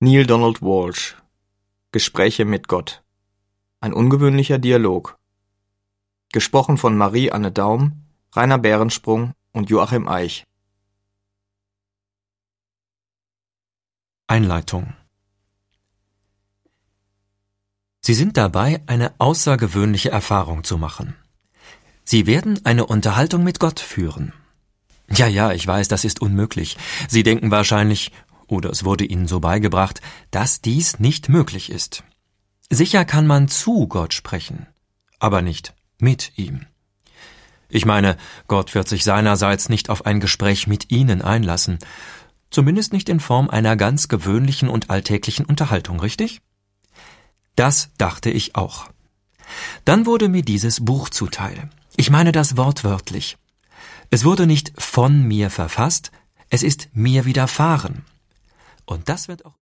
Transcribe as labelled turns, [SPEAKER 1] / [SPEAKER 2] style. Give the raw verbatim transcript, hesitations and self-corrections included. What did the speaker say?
[SPEAKER 1] Neale Donald Walsch. Gespräche mit Gott. Ein ungewöhnlicher Dialog. Gesprochen von Marie-Anne Daum, Rainer Behrensprung und Joachim Eich.
[SPEAKER 2] Einleitung. Sie sind dabei, eine außergewöhnliche Erfahrung zu machen. Sie werden eine Unterhaltung mit Gott führen. Ja, ja, ich weiß, das ist unmöglich. Sie denken wahrscheinlich, oder es wurde Ihnen so beigebracht, dass dies nicht möglich ist. Sicher kann man zu Gott sprechen, aber nicht mit ihm. Ich meine, Gott wird sich seinerseits nicht auf ein Gespräch mit Ihnen einlassen, zumindest nicht in Form einer ganz gewöhnlichen und alltäglichen Unterhaltung, richtig? Das dachte ich auch. Dann wurde mir dieses Buch zuteil. Ich meine das wortwörtlich. Es wurde nicht von mir verfasst, es ist mir widerfahren. Und das wird auch